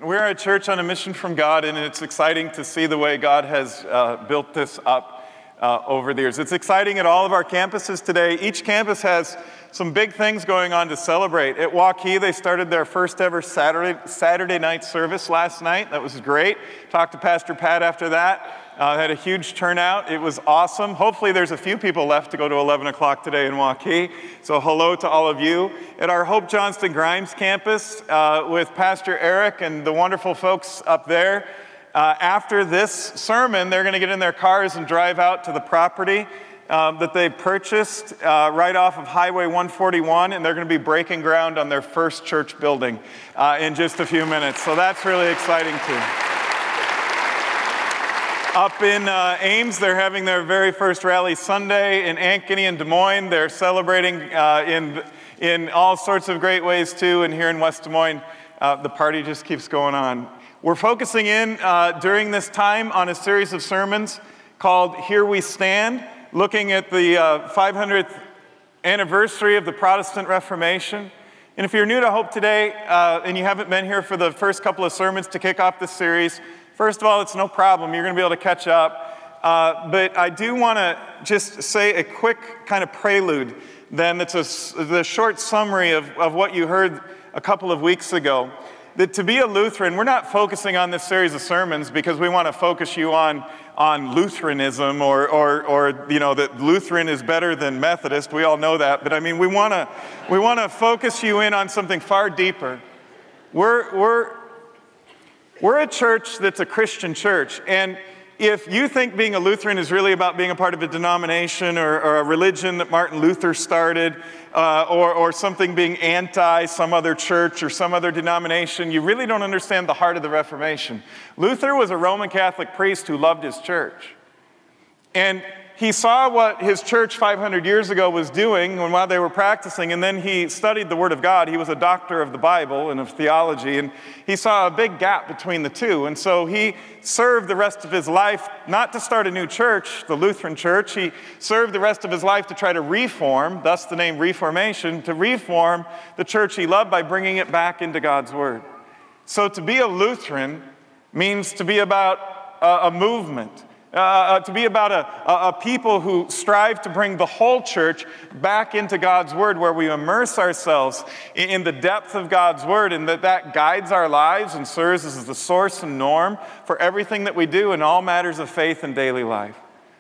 We're a church on a mission from God, and it's exciting to see the way God has built this up over the years. It's exciting at all of our campuses today. Each campus has some big things going on to celebrate. At Waukee, they started their first ever Saturday night service last night. That was great. Talked to Pastor Pat after that. Had a huge turnout. It was awesome. Hopefully there's a few people left to go to 11 o'clock today in Waukee. So hello to all of you. At our Hope Johnston Grimes campus with Pastor Eric and the wonderful folks up there, after this sermon, they're going to get in their cars and drive out to the property that they purchased right off of Highway 141, and they're going to be breaking ground on their first church building in just a few minutes. So that's really exciting too. Up in Ames, they're having their very first Rally Sunday. In Ankeny and Des Moines, they're celebrating in all sorts of great ways too. And here in West Des Moines, the party just keeps going on. We're focusing in during this time on a series of sermons called Here We Stand, looking at the 500th anniversary of the Protestant Reformation. And if you're new to Hope today and you haven't been here for the first couple of sermons to kick off this series, first of all, it's no problem. You're going to be able to catch up. But I do want to just say a quick kind of prelude then that's the short summary of what you heard a couple of weeks ago. That to be a Lutheran, we're not focusing on this series of sermons because we want to focus you on Lutheranism or you know that Lutheran is better than Methodist. We all know that. But I mean, we want to focus you in on something far deeper. We're a church that's a Christian church, and if you think being a Lutheran is really about being a part of a denomination or a religion that Martin Luther started, or something being anti some other church or some other denomination, you really don't understand the heart of the Reformation. Luther was a Roman Catholic priest who loved his church. And he saw what his church 500 years ago was doing while they were practicing, and then he studied the Word of God. He was a doctor of the Bible and of theology, and he saw a big gap between the two. And so he served the rest of his life, not to start a new church, the Lutheran Church. He served the rest of his life to try to reform, thus the name Reformation, to reform the church he loved by bringing it back into God's Word. So to be a Lutheran means to be about a movement. To be about a people who strive to bring the whole church back into God's Word, where we immerse ourselves in the depth of God's Word, and that guides our lives and serves as the source and norm for everything that we do in all matters of faith and daily life.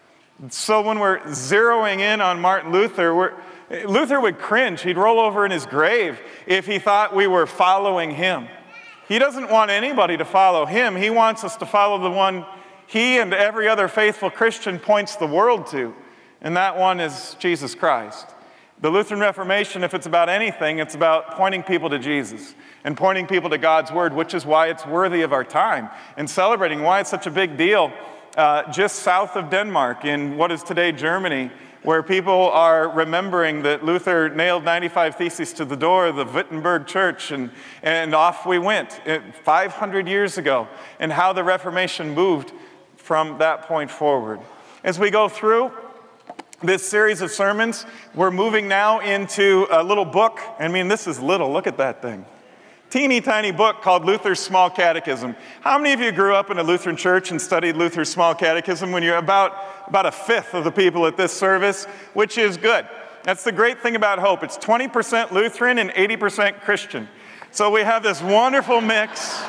So when we're zeroing in on Martin Luther, Luther would cringe. He'd roll over in his grave if he thought we were following him. He doesn't want anybody to follow him. He wants us to follow the one he and every other faithful Christian points the world to, and that one is Jesus Christ. The Lutheran Reformation, if it's about anything, it's about pointing people to Jesus and pointing people to God's Word, which is why it's worthy of our time, and celebrating why it's such a big deal just south of Denmark in what is today Germany, where people are remembering that Luther nailed 95 Theses to the door of the Wittenberg Church, and off we went 500 years ago, and how the Reformation moved from that point forward. As we go through this series of sermons, we're moving now into a little book. I mean, this is little. Look at that thing. Teeny tiny book called Luther's Small Catechism. How many of you grew up in a Lutheran church and studied Luther's Small Catechism? When you're about a fifth of the people at this service, which is good. That's the great thing about Hope. It's 20% Lutheran and 80% Christian. So we have this wonderful mix.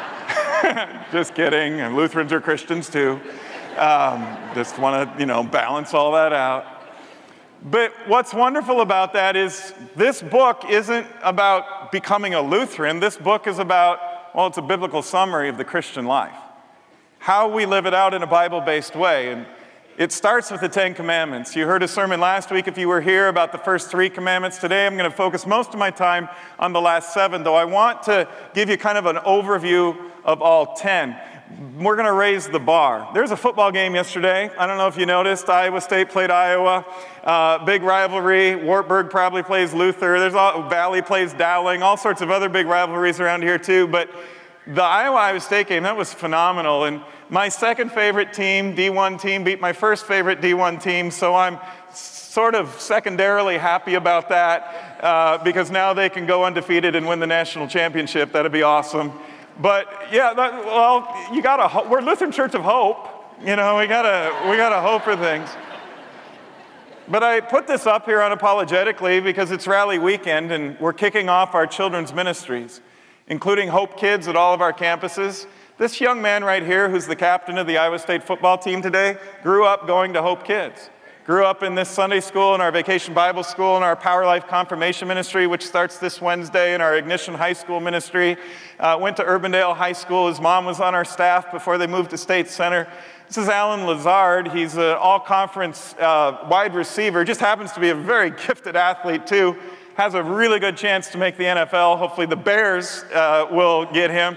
Just kidding, and Lutherans are Christians too. Just want to, balance all that out. But what's wonderful about that is this book isn't about becoming a Lutheran. This book is about, it's a biblical summary of the Christian life. How we live it out in a Bible-based way. And it starts with the Ten Commandments. You heard a sermon last week, if you were here, about the first 3 commandments. Today I'm going to focus most of my time on the last 7, though I want to give you kind of an overview of all 10. We're going to raise the bar. There's a football game yesterday. I don't know if you noticed. Iowa State played Iowa. Big rivalry. Wartburg probably plays Luther. Valley plays Dowling. All sorts of other big rivalries around here too. But the Iowa State game, that was phenomenal. And my second favorite team, D1 team, beat my first favorite D1 team. So I'm sort of secondarily happy about that because now they can go undefeated and win the national championship. That'd be awesome. But yeah, we're Lutheran Church of Hope. You know, we gotta hope for things. But I put this up here unapologetically because it's rally weekend and we're kicking off our children's ministries, including Hope Kids at all of our campuses. This young man right here, who's the captain of the Iowa State football team today, grew up going to Hope Kids. Grew up in this Sunday school, in our Vacation Bible School, in our Power Life Confirmation Ministry, which starts this Wednesday, in our Ignition High School ministry. Went to Urbandale High School. His mom was on our staff before they moved to State Center. This is Alan Lazard. He's an all-conference wide receiver. Just happens to be a very gifted athlete, too. Has a really good chance to make the NFL. Hopefully the Bears will get him.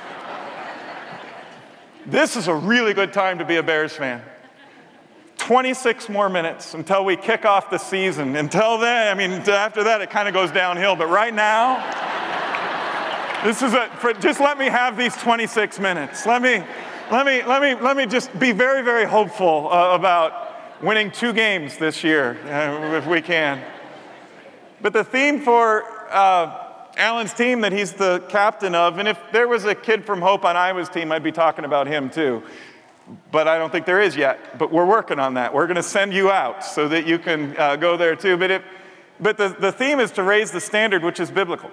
This is a really good time to be a Bears fan. 26 more minutes until we kick off the season. Until then, I mean, after that, it kind of goes downhill. But right now, just let me have these 26 minutes. Let me just be very, very hopeful about winning 2 games this year, if we can. But the theme for Alan's team that he's the captain of, and if there was a kid from Hope on Iowa's team, I'd be talking about him too. But I don't think there is yet. But we're working on that. We're going to send you out so that you can go there too. But the theme is to raise the standard, which is biblical.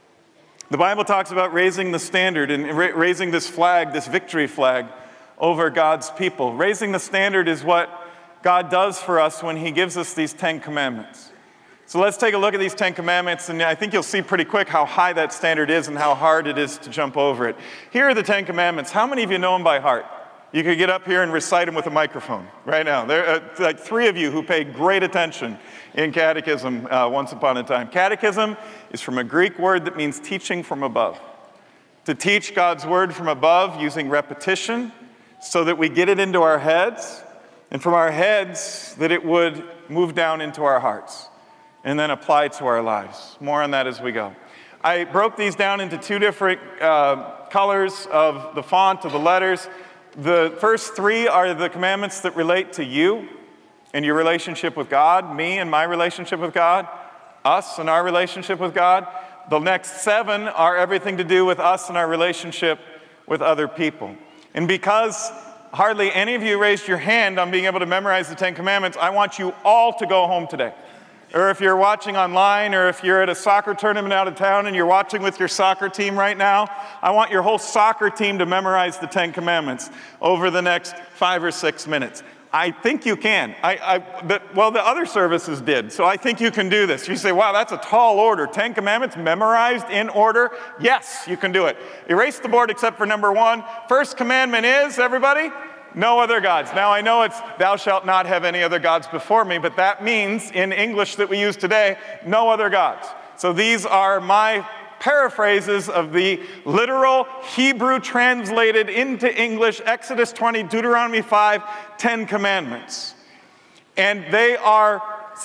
The Bible talks about raising the standard and raising this flag, this victory flag, over God's people. Raising the standard is what God does for us when He gives us these 10 commandments. So let's take a look at these 10 commandments, and I think you'll see pretty quick how high that standard is and how hard it is to jump over it. Here are the 10 commandments. How many of you know them by heart? You could get up here and recite them with a microphone right now. There are like 3 of you who paid great attention in catechism once upon a time. Catechism is from a Greek word that means teaching from above. To teach God's word from above using repetition so that we get it into our heads, and from our heads that it would move down into our hearts and then apply to our lives. More on that as we go. I broke these down into 2 different colors of the font of the letters. The first 3 are the commandments that relate to you and your relationship with God, me and my relationship with God, us and our relationship with God. The next 7 are everything to do with us and our relationship with other people. And because hardly any of you raised your hand on being able to memorize the 10 commandments, I want you all to go home today. Or if you're watching online, or if you're at a soccer tournament out of town and you're watching with your soccer team right now, I want your whole soccer team to memorize the 10 commandments over the next 5 or 6 minutes. I think you can. The other services did, so I think you can do this. You say, wow, that's a tall order. 10 commandments memorized in order? Yes, you can do it. Erase the board except for number 1. First commandment is, everybody? No other gods. Now I know it's thou shalt not have any other gods before me, but that means in English that we use today, no other gods. So these are my paraphrases of the literal Hebrew translated into English, Exodus 20, Deuteronomy 5, 10 commandments. And they are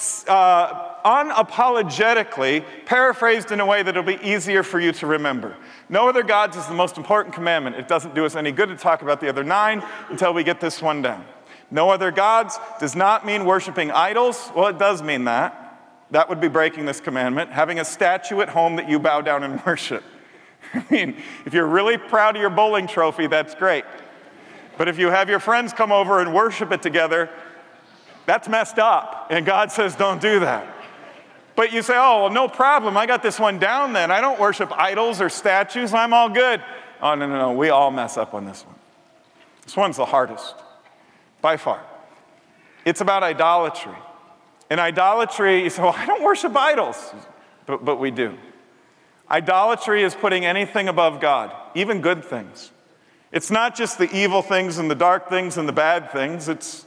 unapologetically paraphrased in a way that it'll be easier for you to remember. No other gods is the most important commandment. It doesn't do us any good to talk about the other 9 until we get this one down. No other gods does not mean worshiping idols. Well, it does mean that. That would be breaking this commandment. Having a statue at home that you bow down and worship. I mean, if you're really proud of your bowling trophy, that's great. But if you have your friends come over and worship it together, that's messed up. And God says, don't do that. But you say, oh, well, no problem. I got this one down then. I don't worship idols or statues. I'm all good. Oh, no. We all mess up on this one. This one's the hardest, by far. It's about idolatry. And idolatry, you say, well, I don't worship idols. But we do. Idolatry is putting anything above God, even good things. It's not just the evil things and the dark things and the bad things. It's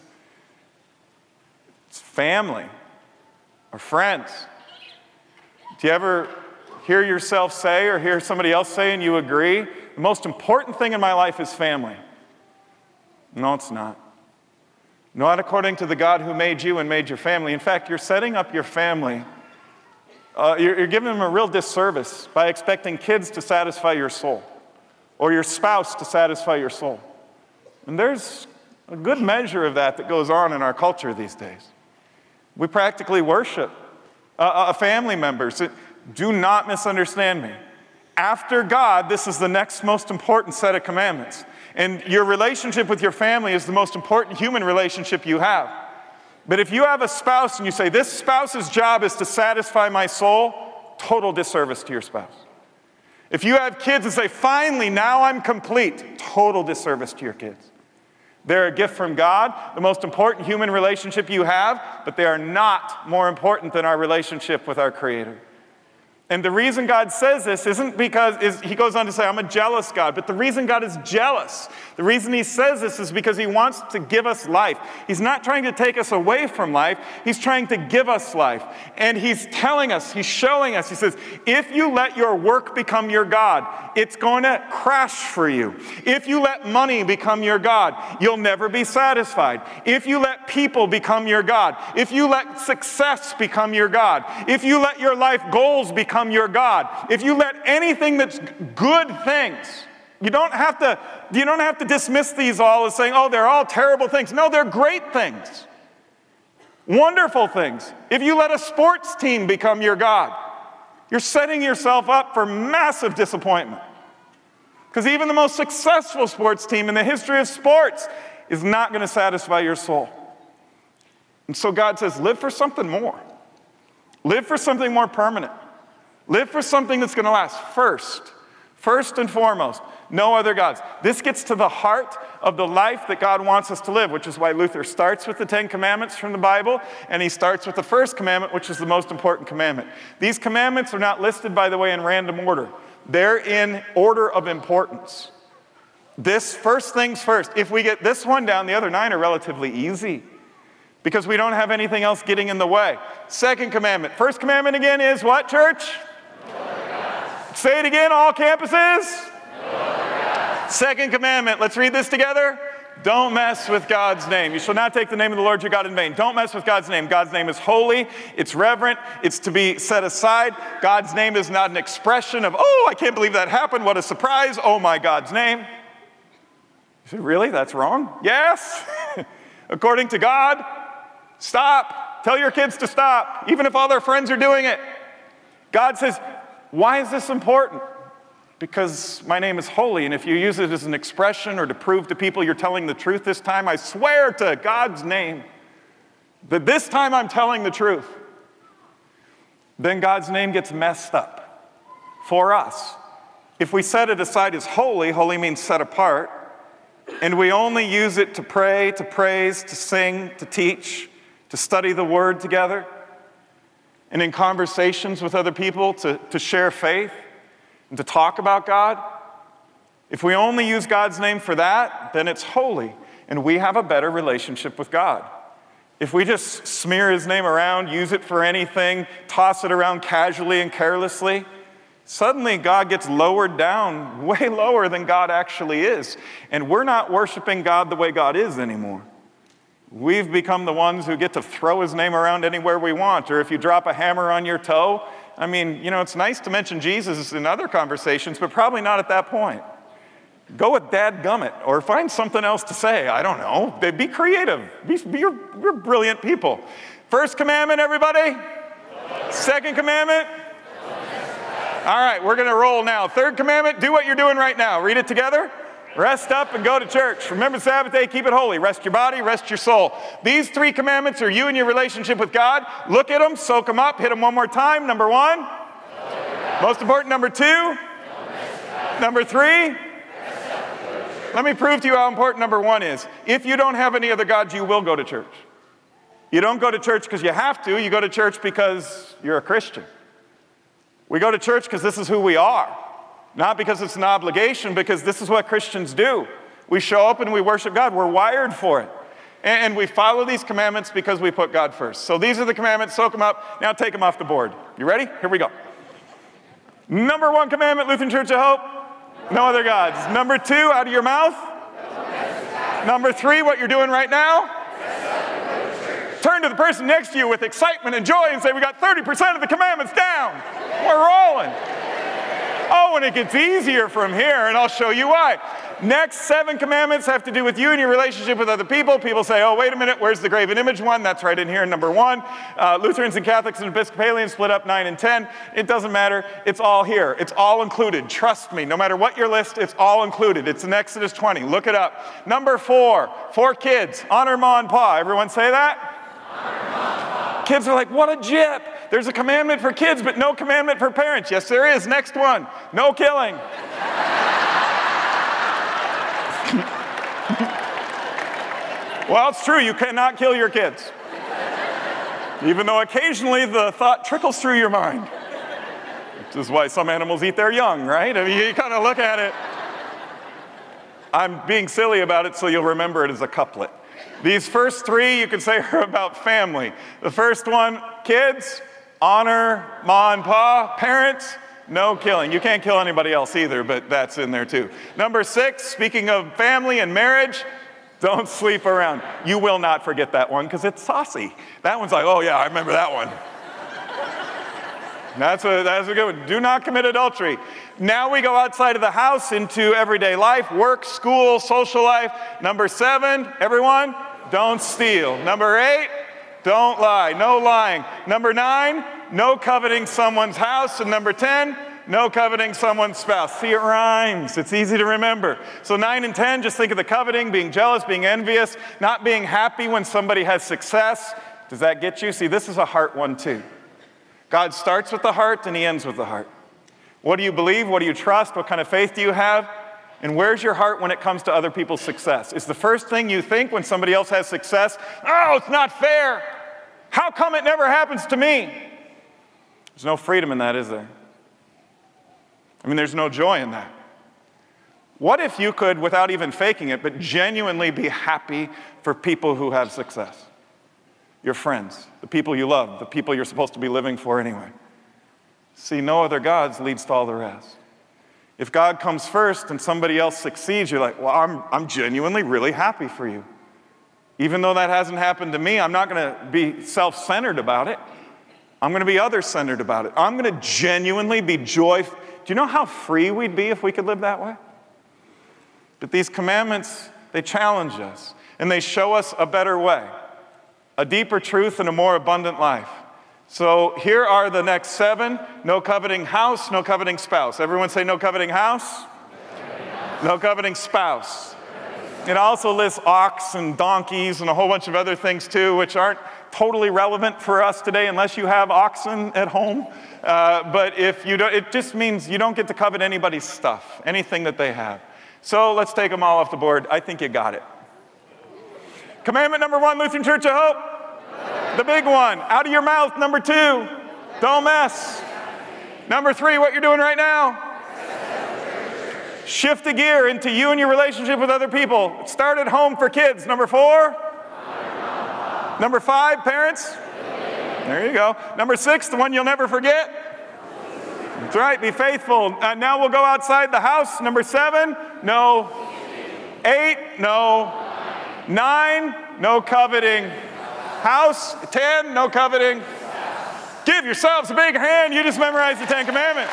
family or friends. Do you ever hear yourself say or hear somebody else say and you agree, the most important thing in my life is family? No, it's not. Not according to the God who made you and made your family. In fact, you're setting up your family. You're giving them a real disservice by expecting kids to satisfy your soul or your spouse to satisfy your soul. And there's a good measure of that goes on in our culture these days. We practically worship family members. Do not misunderstand me. After God, this is the next most important set of commandments. And your relationship with your family is the most important human relationship you have. But if you have a spouse and you say, this spouse's job is to satisfy my soul, total disservice to your spouse. If you have kids and say, finally, now I'm complete, total disservice to your kids. They're a gift from God, the most important human relationship you have, but they are not more important than our relationship with our Creator. And the reason God says this isn't because, he goes on to say, I'm a jealous God. But the reason God is jealous, the reason he says this is because he wants to give us life. He's not trying to take us away from life. He's trying to give us life. And he's telling us, he's showing us, he says, if you let your work become your God, it's going to crash for you. If you let money become your God, you'll never be satisfied. If you let people become your God, if you let success become your God, if you let your life goals become your God, if you let anything that's good things, you don't have to dismiss these all as saying, oh, they're all terrible things. No, they're great things. Wonderful things. If you let a sports team become your God, you're setting yourself up for massive disappointment. Because even the most successful sports team in the history of sports is not going to satisfy your soul. And so God says, live for something more. Live for something more permanent. Live for something that's going to last first and foremost. No other gods. This gets to the heart of the life that God wants us to live, which is why Luther starts with the 10 Commandments from the Bible, and he starts with the first commandment, which is the most important commandment. These commandments are not listed, by the way, in random order. They're in order of importance. This first things first. If we get this one down, the other 9 are relatively easy because we don't have anything else getting in the way. Second commandment. First commandment again is what, church? Say it again, all campuses. Second commandment, let's read this together. Don't mess with God's name. You shall not take the name of the Lord your God in vain. Don't mess with God's name. God's name is holy. It's reverent. It's to be set aside. God's name is not an expression of, oh, I can't believe that happened. What a surprise. Oh, my God's name. You say, really? That's wrong? Yes. According to God, stop. Tell your kids to stop, even if all their friends are doing it. God says, why is this important? Because my name is holy, and if you use it as an expression or to prove to people you're telling the truth this time, I swear to God's name that this time I'm telling the truth. Then God's name gets messed up for us. If we set it aside as holy, holy means set apart, and we only use it to pray, to praise, to sing, to teach, to study the Word together, and in conversations with other people to share faith and to talk about God, if we only use God's name for that, then it's holy, and we have a better relationship with God. If we just smear his name around, use it for anything, toss it around casually and carelessly, suddenly God gets lowered down, way lower than God actually is, and we're not worshiping God the way God is anymore. We've become the ones who get to throw his name around anywhere we want. Or if you drop a hammer on your toe, I mean, it's nice to mention Jesus in other conversations, but probably not at that point. Go with dadgummit, or find something else to say. I don't know. Be creative. You're brilliant people. First commandment, everybody? Second commandment? All right, we're going to roll now. Third commandment, do what you're doing right now. Read it together. Rest up and go to church. Remember the Sabbath day, keep it holy. Rest your body, rest your soul. These 3 commandments are you and your relationship with God. Look at them, soak them up, hit them one more time. Number 1. Most important, number 2. Number 3. Let me prove to you how important number 1 is. If you don't have any other gods, you will go to church. You don't go to church because you have to. You go to church because you're a Christian. We go to church because this is who we are. Not because it's an obligation, because this is what Christians do. We show up and we worship God. We're wired for it. And we follow these commandments because we put God first. So these are the commandments. Soak them up. Now take them off the board. You ready? Here we go. Number 1 commandment, Lutheran Church of Hope. No other gods. Number 2, out of your mouth. Number 3, what you're doing right now. Turn to the person next to you with excitement and joy and say, we got 30% of the commandments down. We're rolling. Oh, and it gets easier from here, and I'll show you why. Next 7 commandments have to do with you and your relationship with other people. People say, oh, wait a minute, where's the graven image one? That's right in here in number 1. Lutherans and Catholics and Episcopalians split up 9 and 10. It doesn't matter. It's all here. It's all included. Trust me, no matter what your list, it's all included. It's in Exodus 20. Look it up. Number 4, for kids, honor ma and pa. Everyone say that? Honor ma and pa. Kids are like, what a jip. There's a commandment for kids, but no commandment for parents. Yes, there is. Next one, no killing. Well, it's true. You cannot kill your kids. Even though occasionally the thought trickles through your mind. Which is why some animals eat their young, right? I mean, you kind of look at it. I'm being silly about it so you'll remember it as a couplet. These first 3, you could say, are about family. The first one, kids, honor ma and pa. Parents, no killing. You can't kill anybody else either, but that's in there too. Number 6, speaking of family and marriage, don't sleep around. You will not forget that one because it's saucy. That one's like, oh yeah, I remember that one. That's a good one. Do not commit adultery. Now we go outside of the house into everyday life, work, school, social life. Number 7, everyone, don't steal. Number 8, don't lie. No lying. Number 9, no coveting someone's house. And number 10, no coveting someone's spouse. See, it rhymes. It's easy to remember. So 9 and 10, just think of the coveting, being jealous, being envious, not being happy when somebody has success. Does that get you? See, this is a heart one too. God starts with the heart and he ends with the heart. What do you believe? What do you trust? What kind of faith do you have? And where's your heart when it comes to other people's success? Is the first thing you think when somebody else has success, oh, it's not fair. How come it never happens to me? There's no freedom in that, is there? I mean, there's no joy in that. What if you could, without even faking it, but genuinely be happy for people who have success? Your friends, the people you love, the people you're supposed to be living for anyway. See, no other gods leads to all the rest. If God comes first and somebody else succeeds, you're like, well, I'm genuinely really happy for you. Even though that hasn't happened to me, I'm not going to be self-centered about it. I'm going to be other-centered about it. I'm going to genuinely be joyful. Do you know how free we'd be if we could live that way? But these commandments, they challenge us, and they show us a better way, a deeper truth and a more abundant life. So here are the next 7. No coveting house, no coveting spouse. Everyone say no coveting house. No coveting spouse. It also lists ox and donkeys and a whole bunch of other things too, which aren't totally relevant for us today unless you have oxen at home. But if you don't, it just means you don't get to covet anybody's stuff, anything that they have. So let's take them all off the board. I think you got it. Commandment number 1, Lutheran Church of Hope. The big one, out of your mouth. Number 2, don't mess. Number 3, what you're doing right now. Shift the gear into you and your relationship with other people. Start at home for kids. Number 4. Number 5, parents. There you go. Number 6, the one you'll never forget. That's right, be faithful. Now we'll go outside the house. Number 7, no. 8, no. 9, no coveting. House, 10, no coveting. Give yourselves a big hand. You just memorized the 10 Commandments.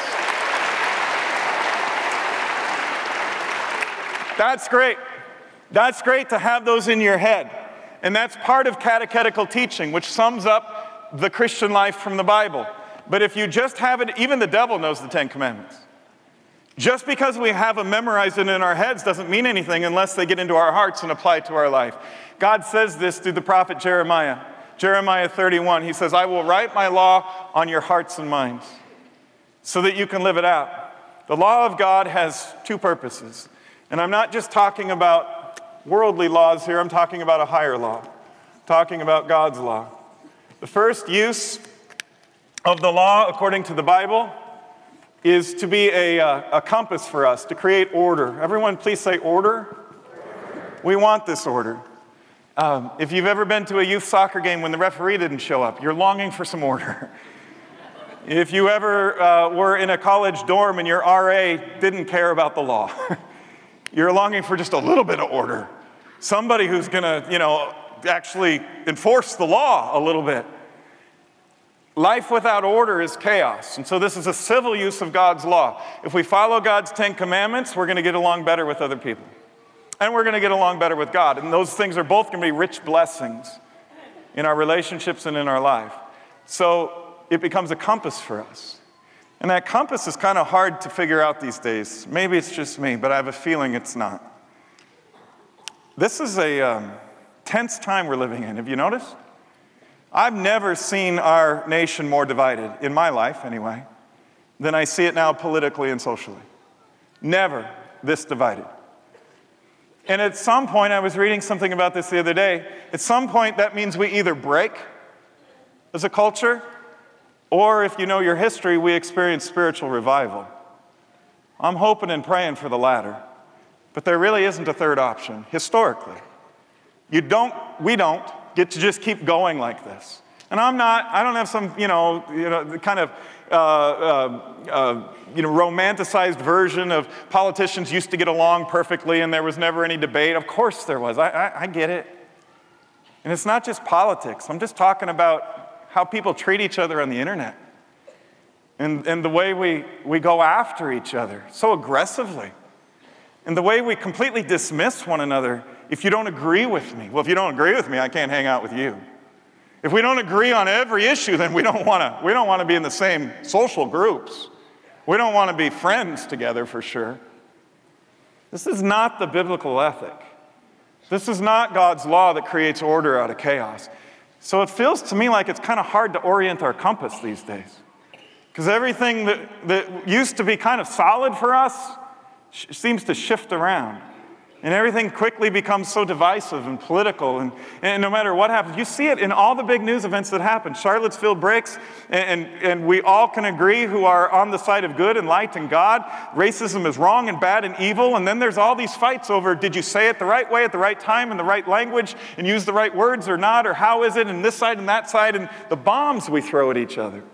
That's great. That's great to have those in your head. And that's part of catechetical teaching, which sums up the Christian life from the Bible. But if you just have it, even the devil knows the 10 Commandments. Just because we have them memorized in our heads doesn't mean anything unless they get into our hearts and apply to our life. God says this through the prophet Jeremiah. Jeremiah 31, he says, I will write my law on your hearts and minds so that you can live it out. The law of God has 2 purposes. And I'm not just talking about worldly laws here, I'm talking about a higher law, talking about God's law. The first use of the law, according to the Bible, is to be a compass for us, to create order. Everyone please say order. We want this order. If you've ever been to a youth soccer game when the referee didn't show up, you're longing for some order. If you ever were in a college dorm and your RA didn't care about the law, you're longing for just a little bit of order. Somebody who's going to, actually enforce the law a little bit. Life without order is chaos. And so this is a civil use of God's law. If we follow God's 10 commandments, we're going to get along better with other people. And we're going to get along better with God. And those things are both going to be rich blessings in our relationships and in our life. So it becomes a compass for us. And that compass is kind of hard to figure out these days. Maybe it's just me, but I have a feeling it's not. This is a tense time we're living in. Have you noticed? I've never seen our nation more divided, in my life anyway, than I see it now politically and socially. Never this divided. And at some point, I was reading something about this the other day, at some point that means we either break as a culture, or if you know your history, we experience spiritual revival. I'm hoping and praying for the latter, but there really isn't a third option, historically. We don't get to just keep going like this. And I don't have some, kind of, romanticized version of politicians used to get along perfectly and there was never any debate. Of course there was. I get it. And it's not just politics. I'm just talking about how people treat each other on the internet and the way we go after each other so aggressively and the way we completely dismiss one another. If you don't agree with me, well, if you don't agree with me, I can't hang out with you. If we don't agree on every issue, then we don't want to be in the same social groups. We don't want to be friends together for sure. This is not the biblical ethic. This is not God's law that creates order out of chaos. So it feels to me like it's kind of hard to orient our compass these days. Because everything that used to be kind of solid for us seems to shift around. And everything quickly becomes so divisive and political. And no matter what happens, you see it in all the big news events that happen. Charlottesville breaks, and we all can agree who are on the side of good and light and God. Racism is wrong and bad and evil. And then there's all these fights over, did you say it the right way at the right time in the right language and use the right words or not? Or how is it? And this side and that side. And the bombs we throw at each other.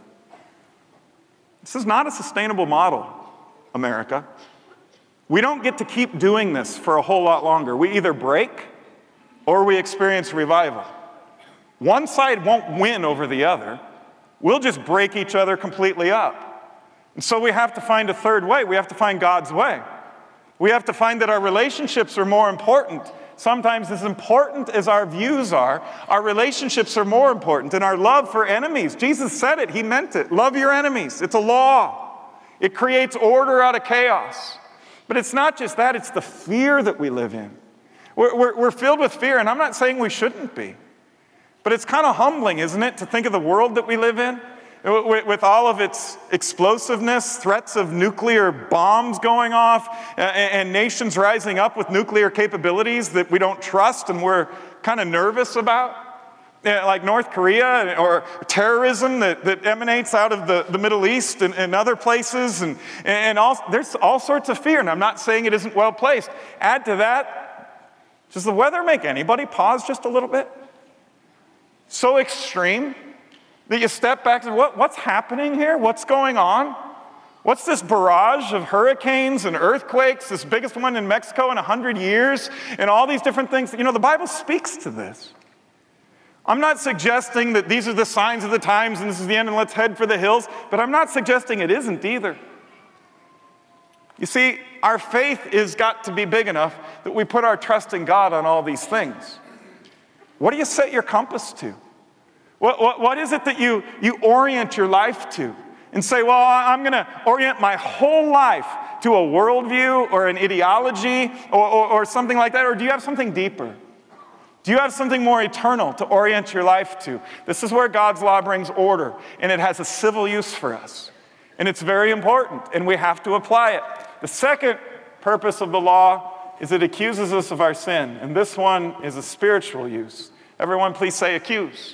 This is not a sustainable model, America. We don't get to keep doing this for a whole lot longer. We either break or we experience revival. One side won't win over the other. We'll just break each other completely up. And so we have to find a third way. We have to find God's way. We have to find that our relationships are more important. Sometimes as important as our views are, our relationships are more important. And our love for enemies, Jesus said it, he meant it. Love your enemies. It's a law. It creates order out of chaos. But it's not just that, it's the fear that we live in. We're filled with fear, and I'm not saying we shouldn't be. But it's kind of humbling, isn't it, to think of the world that we live in? With all of its explosiveness, threats of nuclear bombs going off, and nations rising up with nuclear capabilities that we don't trust and we're kind of nervous about. Like North Korea or terrorism that emanates out of the Middle East and other places. There's all sorts of fear, and I'm not saying it isn't well placed. Add to that, does the weather make anybody pause just a little bit? So extreme that you step back and say, what's happening here? What's going on? What's this barrage of hurricanes and earthquakes, this biggest one in Mexico in 100 years, and all these different things? The Bible speaks to this. I'm not suggesting that these are the signs of the times and this is the end and let's head for the hills, but I'm not suggesting it isn't either. You see, our faith has got to be big enough that we put our trust in God on all these things. What do you set your compass to? What is it that you orient your life to? And say, well, I'm going to orient my whole life to a worldview or an ideology or something like that, or do you have something deeper? Do you have something more eternal to orient your life to? This is where God's law brings order, and it has a civil use for us. And it's very important, and we have to apply it. The second purpose of the law is it accuses us of our sin, and this one is a spiritual use. Everyone please say accuse.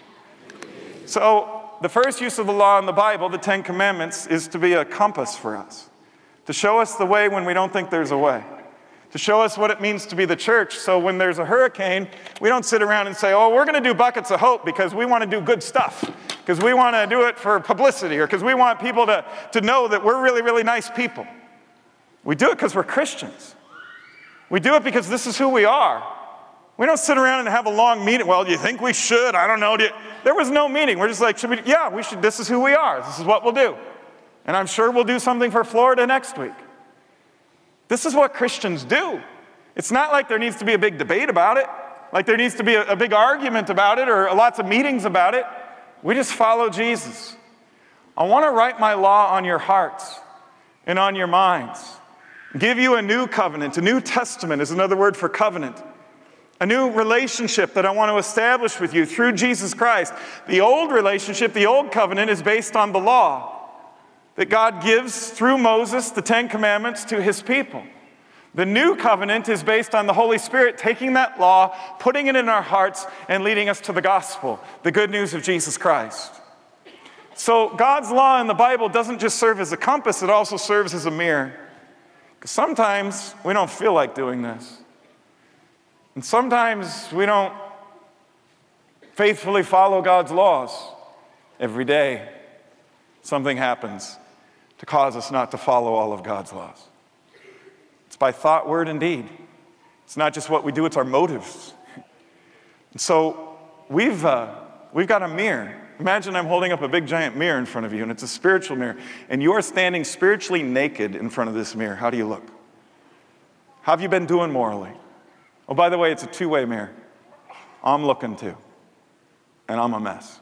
So the first use of the law in the Bible, the 10 Commandments, is to be a compass for us, to show us the way when we don't think there's a way. To show us what it means to be the church, so when there's a hurricane, we don't sit around and say, oh, we're going to do buckets of hope because we want to do good stuff, because we want to do it for publicity, or because we want people to know that we're really, really nice people. We do it because we're Christians. We do it because this is who we are. We don't sit around and have a long meeting. Well, do you think we should? I don't know. there was no meeting. We're just like, we should, this is who we are. This is what we'll do. And I'm sure we'll do something for Florida next week. This is what Christians do. It's not like there needs to be a big debate about it, like there needs to be a big argument about it or lots of meetings about it. We just follow Jesus. I want to write my law on your hearts and on your minds. Give you a new covenant. A new testament is another word for covenant. A new relationship that I want to establish with you through Jesus Christ. The old relationship, the old covenant is based on the law that God gives through Moses, the Ten Commandments, to his people. The new covenant is based on the Holy Spirit taking that law, putting it in our hearts, and leading us to the gospel, the good news of Jesus Christ. So God's law in the Bible doesn't just serve as a compass, it also serves as a mirror. Because sometimes we don't feel like doing this. And sometimes we don't faithfully follow God's laws. Every day, something happens to cause us not to follow all of God's laws. It's by thought, word, and deed. It's not just what we do, it's our motives. And so we've got a mirror. Imagine I'm holding up a big giant mirror in front of you, and it's a spiritual mirror, and you are standing spiritually naked in front of this mirror. How do you look? How have you been doing morally? Oh, by the way, it's a two-way mirror. I'm looking too, and I'm a mess.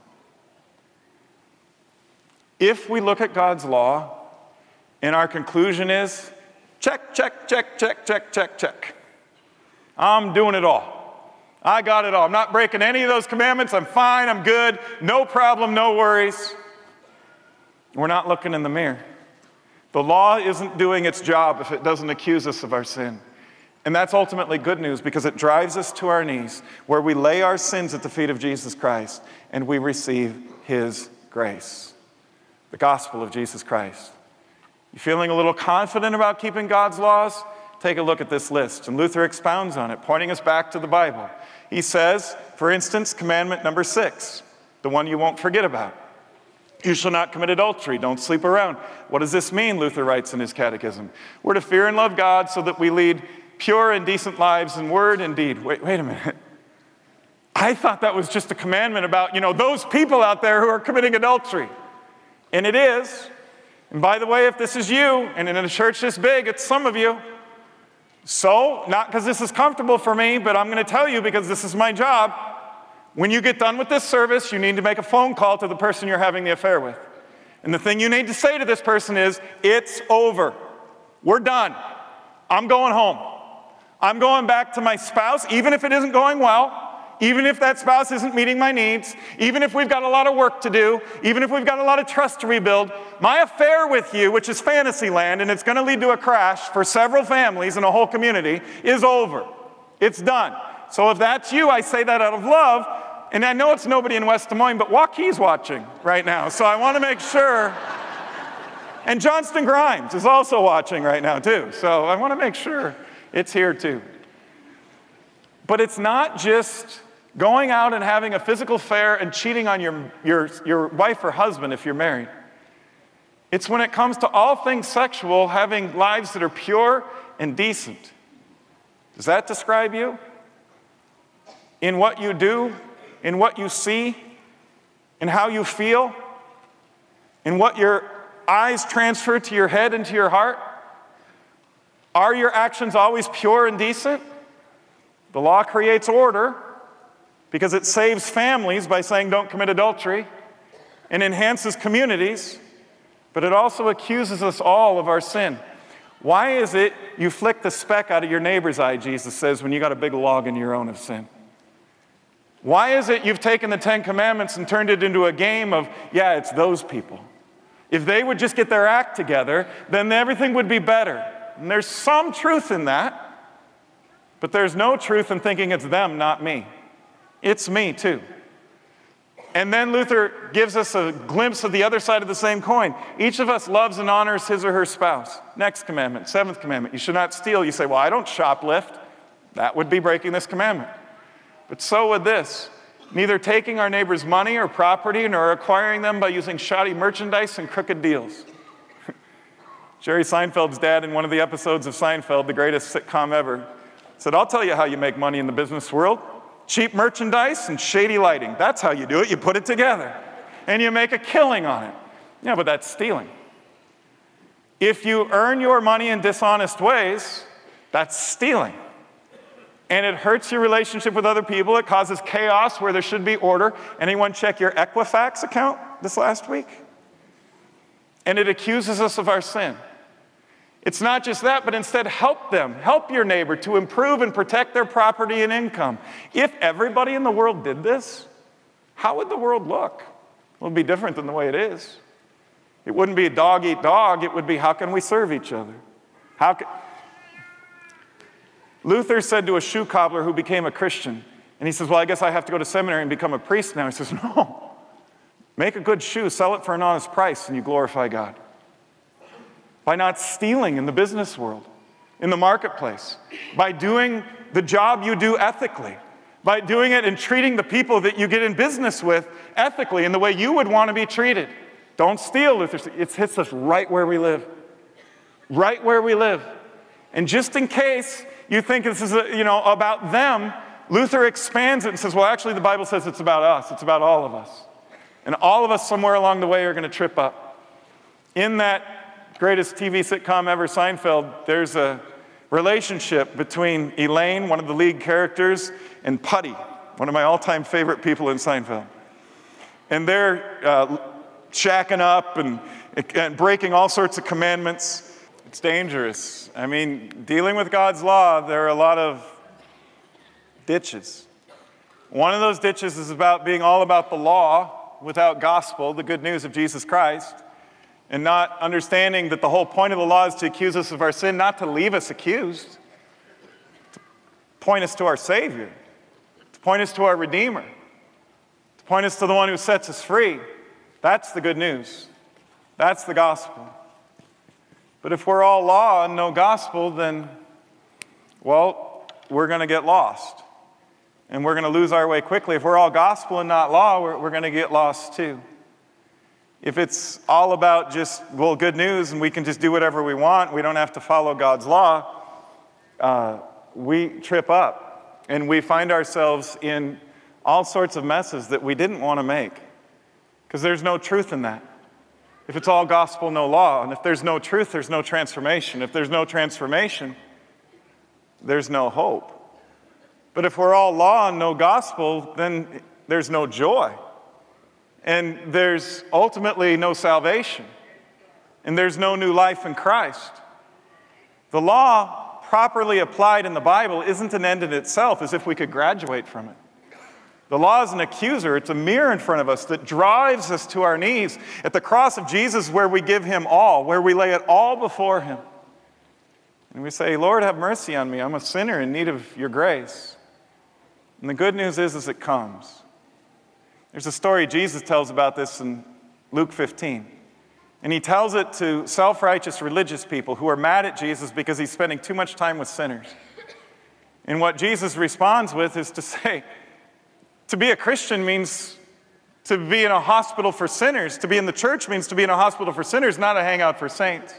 If we look at God's law, and our conclusion is, check, check, check, check, check, check, check. I'm doing it all. I got it all. I'm not breaking any of those commandments. I'm fine. I'm good. No problem. No worries. We're not looking in the mirror. The law isn't doing its job if it doesn't accuse us of our sin. And that's ultimately good news because it drives us to our knees where we lay our sins at the feet of Jesus Christ and we receive his grace. The gospel of Jesus Christ. You feeling a little confident about keeping God's laws? Take a look at this list. And Luther expounds on it, pointing us back to the Bible. He says, for instance, commandment number 6, the one you won't forget about. You shall not commit adultery. Don't sleep around. What does this mean? Luther writes in his catechism. We're to fear and love God so that we lead pure and decent lives in word and deed. Wait a minute. I thought that was just a commandment about, those people out there who are committing adultery. And it is. And by the way, if this is you, and in a church this big, it's some of you. So, not because this is comfortable for me, but I'm going to tell you because this is my job. When you get done with this service, you need to make a phone call to the person you're having the affair with. And the thing you need to say to this person is, it's over. We're done. I'm going home. I'm going back to my spouse, even if it isn't going well, even if that spouse isn't meeting my needs, even if we've got a lot of work to do, even if we've got a lot of trust to rebuild. My affair with you, which is fantasy land, and it's going to lead to a crash for several families and a whole community, is over. It's done. So if that's you, I say that out of love. And I know it's nobody in West Des Moines, but Waukees watching right now. So I want to make sure. And Johnston Grimes is also watching right now too. So I want to make sure it's here too. But it's not just going out and having a physical affair and cheating on your wife or husband if you're married. It's when it comes to all things sexual, having lives that are pure and decent. Does that describe you? In what you do, in what you see, in how you feel, in what your eyes transfer to your head and to your heart? Are your actions always pure and decent? The law creates order because it saves families by saying don't commit adultery and enhances communities, but it also accuses us all of our sin. Why is it you flick the speck out of your neighbor's eye, Jesus says, when you got a big log in your own of sin? Why is it you've taken the Ten Commandments and turned it into a game of, it's those people. If they would just get their act together, then everything would be better. And there's some truth in that, but there's no truth in thinking it's them, not me. It's me too. And then Luther gives us a glimpse of the other side of the same coin. Each of us loves and honors his or her spouse. Next commandment, 7th commandment, you should not steal. You say, well, I don't shoplift. That would be breaking this commandment. But so would this. Neither taking our neighbor's money or property nor acquiring them by using shoddy merchandise and crooked deals. Jerry Seinfeld's dad in one of the episodes of Seinfeld, the greatest sitcom ever, said, I'll tell you how you make money in the business world. Cheap merchandise and shady lighting. That's how you do it. You put it together. And you make a killing on it. Yeah, but that's stealing. If you earn your money in dishonest ways, that's stealing. And it hurts your relationship with other people. It causes chaos where there should be order. Anyone check your Equifax account this last week? And it accuses us of our sin. It's not just that, but instead help them. Help your neighbor to improve and protect their property and income. If everybody in the world did this, how would the world look? It would be different than the way it is. It wouldn't be dog eat dog. It would be, how can we serve each other? Luther said to a shoe cobbler who became a Christian, and he says, well, I guess I have to go to seminary and become a priest now. He says, no. Make a good shoe, sell it for an honest price, and you glorify God. By not stealing in the business world, in the marketplace, by doing the job you do ethically, by doing it and treating the people that you get in business with ethically in the way you would want to be treated. Don't steal, Luther said. It hits us right where we live. Right where we live. And just in case you think this is about them, Luther expands it and says, well, actually the Bible says it's about us. It's about all of us. And all of us somewhere along the way are going to trip up. In that greatest TV sitcom ever, Seinfeld, there's a relationship between Elaine, one of the lead characters, and Putty, one of my all-time favorite people in Seinfeld. And they're shacking up and breaking all sorts of commandments. It's dangerous. I mean, dealing with God's law, there are a lot of ditches. One of those ditches is about being all about the law without gospel, the good news of Jesus Christ, and not understanding that the whole point of the law is to accuse us of our sin, not to leave us accused, to point us to our Savior, to point us to our Redeemer, to point us to the one who sets us free. That's the good news. That's the gospel. But if we're all law and no gospel, then, well, we're going to get lost. And we're going to lose our way quickly. If we're all gospel and not law, we're going to get lost too. If it's all about just, well, good news and we can just do whatever we want, we don't have to follow God's law, we trip up. And we find ourselves in all sorts of messes that we didn't want to make. Because there's no truth in that. If it's all gospel, no law. And if there's no truth, there's no transformation. If there's no transformation, there's no hope. But if we're all law and no gospel, then there's no joy. And there's ultimately no salvation. And there's no new life in Christ. The law, properly applied in the Bible, isn't an end in itself, as if we could graduate from it. The law is an accuser. It's a mirror in front of us that drives us to our knees at the cross of Jesus, where we give him all, where we lay it all before him. And we say, Lord, have mercy on me. I'm a sinner in need of your grace. And the good news is it comes. There's a story Jesus tells about this in Luke 15. And he tells it to self-righteous religious people who are mad at Jesus because he's spending too much time with sinners. And what Jesus responds with is to say, to be a Christian means to be in a hospital for sinners. To be in the church means to be in a hospital for sinners, not a hangout for saints.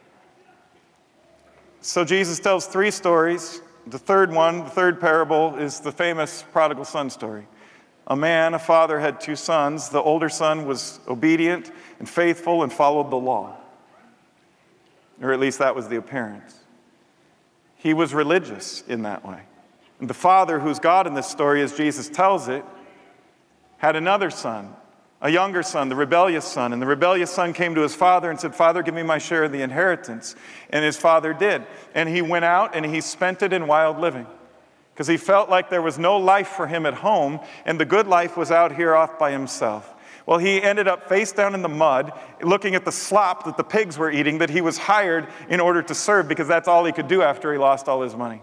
So Jesus tells 3 stories. The third one, the third parable, is the famous prodigal son story. A father had 2 sons. The older son was obedient and faithful and followed the law. Or at least that was the appearance. He was religious in that way. And the father, who's God in this story, as Jesus tells it, had another son, a younger son, the rebellious son. And the rebellious son came to his father and said, Father, give me my share of the inheritance. And his father did. And he went out and he spent it in wild living, because he felt like there was no life for him at home, and the good life was out here off by himself. Well, he ended up face down in the mud, looking at the slop that the pigs were eating, that he was hired in order to serve, because that's all he could do after he lost all his money.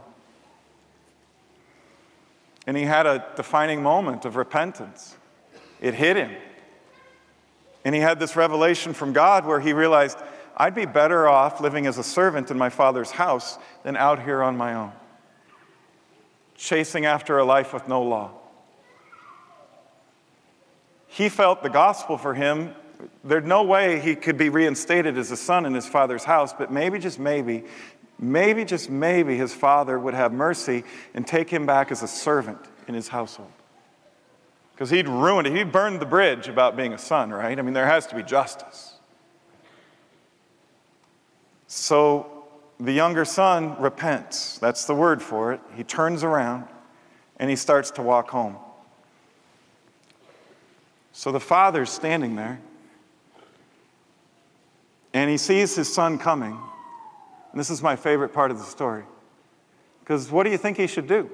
And he had a defining moment of repentance. It hit him. And he had this revelation from God where he realized, I'd be better off living as a servant in my father's house than out here on my own, chasing after a life with no law. He felt the gospel for him. There's no way he could be reinstated as a son in his father's house, but maybe, just maybe his father would have mercy and take him back as a servant in his household. Because he'd ruined it. He'd burned the bridge about being a son, right? I mean, there has to be justice. So the younger son repents. That's the word for it. He turns around and he starts to walk home. So the father's standing there and he sees his son coming. And this is my favorite part of the story. Because what do you think he should do?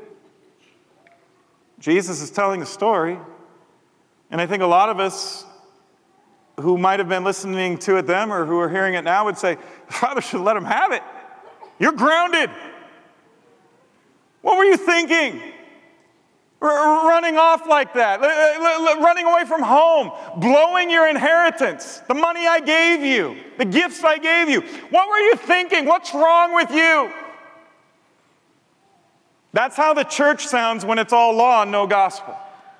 Jesus is telling a story, and I think a lot of us who might have been listening to it then or who are hearing it now would say, the father should let him have it. You're grounded. What were you thinking? Running off like that, running away from home, blowing your inheritance, the money I gave you, the gifts I gave you. What were you thinking? What's wrong with you? That's how the church sounds when it's all law and no gospel.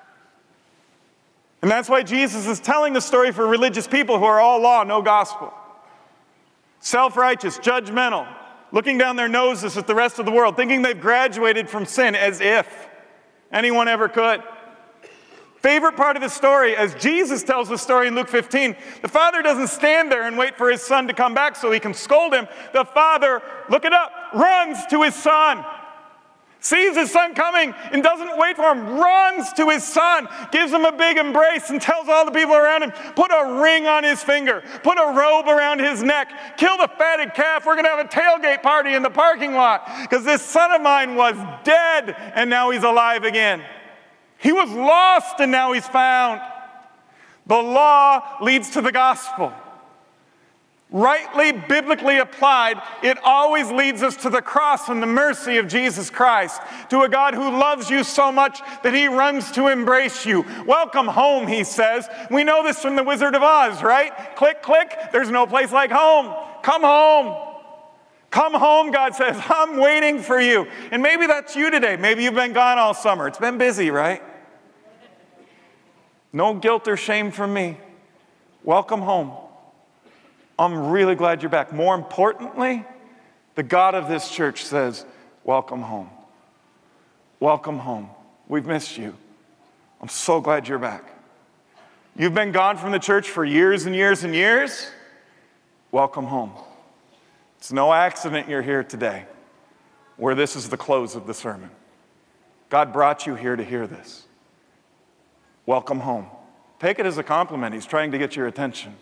And that's why Jesus is telling the story for religious people who are all law, no gospel. Self-righteous, judgmental, looking down their noses at the rest of the world, thinking they've graduated from sin as if anyone ever could. Favorite part of the story, as Jesus tells the story in Luke 15, the father doesn't stand there and wait for his son to come back so he can scold him. The father, look it up, runs to his son. Sees his son coming and doesn't wait for him, runs to his son, gives him a big embrace and tells all the people around him, put a ring on his finger, put a robe around his neck, kill the fatted calf, we're going to have a tailgate party in the parking lot because this son of mine was dead and now he's alive again. He was lost and now he's found. The law leads to the gospel. Rightly, biblically applied, it always leads us to the cross and the mercy of Jesus Christ, to a God who loves you so much that he runs to embrace you. Welcome home, he says. We know this from the Wizard of Oz, right? Click, click, there's no place like home. Come home. Come home, God says. I'm waiting for you. And maybe that's you today. Maybe you've been gone all summer. It's been busy, right? No guilt or shame from me. Welcome home. I'm really glad you're back. More importantly, the God of this church says, welcome home. Welcome home. We've missed you. I'm so glad you're back. You've been gone from the church for years and years and years. Welcome home. It's no accident you're here today, where this is the close of the sermon. God brought you here to hear this. Welcome home. Take it as a compliment. He's trying to get your attention.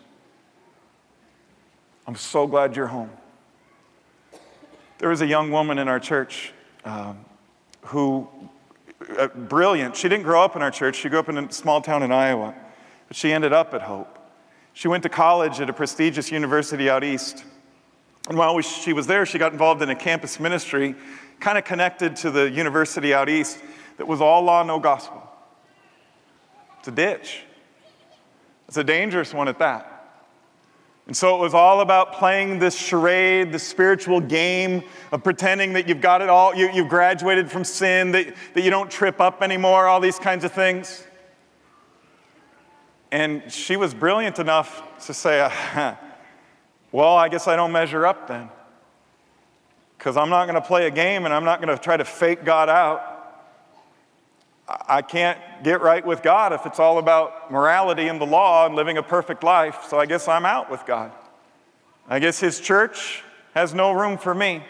I'm so glad you're home. There was a young woman in our church who, brilliant. She didn't grow up in our church. She grew up in a small town in Iowa, but she ended up at Hope. She went to college at a prestigious university out east. And while she was there, she got involved in a campus ministry, kind of connected to the university out east, that was all law, no gospel. It's a ditch. It's a dangerous one at that. And so it was all about playing this charade, this spiritual game of pretending that you've got it all, you've graduated from sin, that you don't trip up anymore, all these kinds of things. And she was brilliant enough to say, well, I guess I don't measure up then. Because I'm not going to play a game and I'm not going to try to fake God out. I can't get right with God if it's all about morality and the law and living a perfect life, so I guess I'm out with God. I guess his church has no room for me.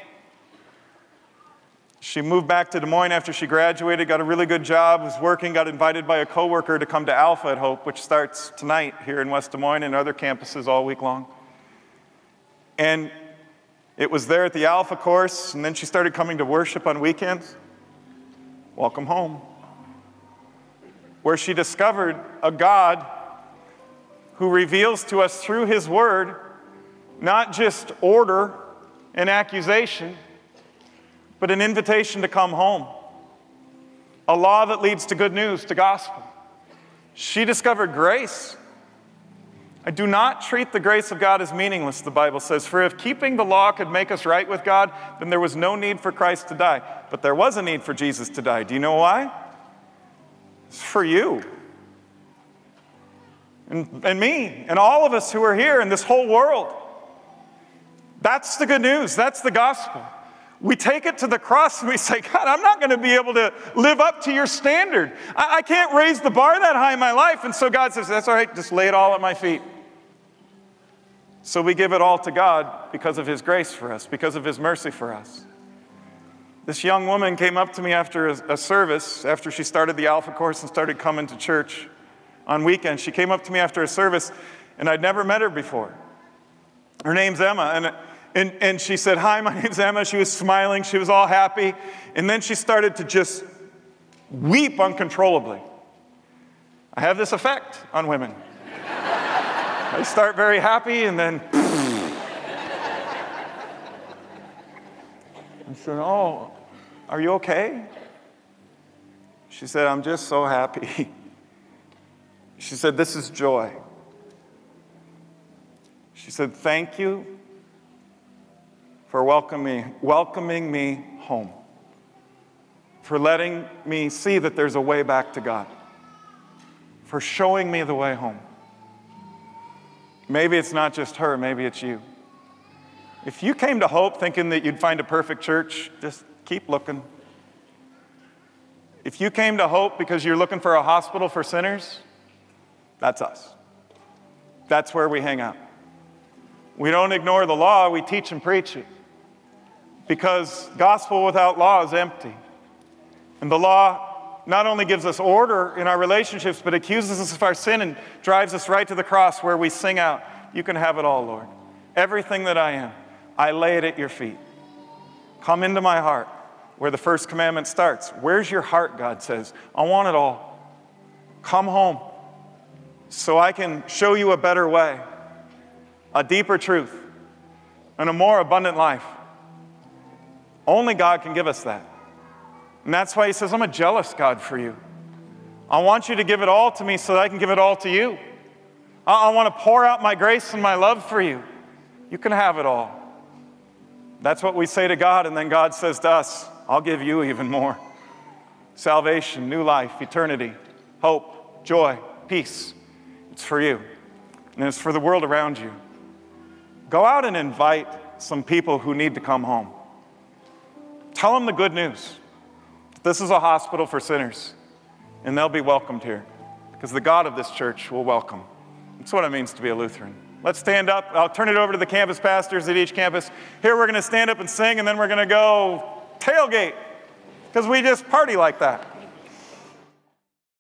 She moved back to Des Moines after she graduated, got a really good job, was working, got invited by a coworker to come to Alpha at Hope, which starts tonight here in West Des Moines and other campuses all week long. And it was there at the Alpha course, and then she started coming to worship on weekends. Welcome home. Where she discovered a God who reveals to us through his word not just order and accusation, but an invitation to come home. A law that leads to good news, to gospel. She discovered grace. I do not treat the grace of God as meaningless, the Bible says, for if keeping the law could make us right with God, then there was no need for Christ to die. But there was a need for Jesus to die. Do you know why? It's for you and me and all of us who are here in this whole world. That's the good news. That's the gospel. We take it to the cross and we say, God, I'm not going to be able to live up to your standard. I can't raise the bar that high in my life. And so God says, that's all right, just lay it all at my feet. So we give it all to God because of his grace for us, because of his mercy for us. This young woman came up to me after a service, after she started the Alpha course and started coming to church on weekends. She came up to me after a service, and I'd never met her before. Her name's Emma, and she said, hi, my name's Emma. She was smiling. She was all happy. And then she started to just weep uncontrollably. I have this effect on women. I start very happy, and then I said, oh, are you okay? She said, I'm just so happy. She said, this is joy. She said, thank you for welcoming me home, for letting me see that there's a way back to God, for showing me the way home. Maybe it's not just her, maybe it's you. If you came to Hope thinking that you'd find a perfect church, just keep looking. If you came to Hope because you're looking for a hospital for sinners, that's us. That's where we hang out. We don't ignore the law, we teach and preach it. Because gospel without law is empty. And the law not only gives us order in our relationships, but accuses us of our sin and drives us right to the cross where we sing out, you can have it all, Lord. Everything that I am, I lay it at your feet. Come into my heart, where the first commandment starts. Where's your heart, God says? I want it all. Come home so I can show you a better way, a deeper truth, and a more abundant life. Only God can give us that. And that's why he says, I'm a jealous God for you. I want you to give it all to me so that I can give it all to you. I want to pour out my grace and my love for you. You can have it all. That's what we say to God, and then God says to us, I'll give you even more. Salvation, new life, eternity, hope, joy, peace. It's for you. And it's for the world around you. Go out and invite some people who need to come home. Tell them the good news. This is a hospital for sinners, and they'll be welcomed here because the God of this church will welcome. That's what it means to be a Lutheran. Let's stand up. I'll turn it over to the campus pastors at each campus. Here we're going to stand up and sing, and then we're going to go tailgate because we just party like that.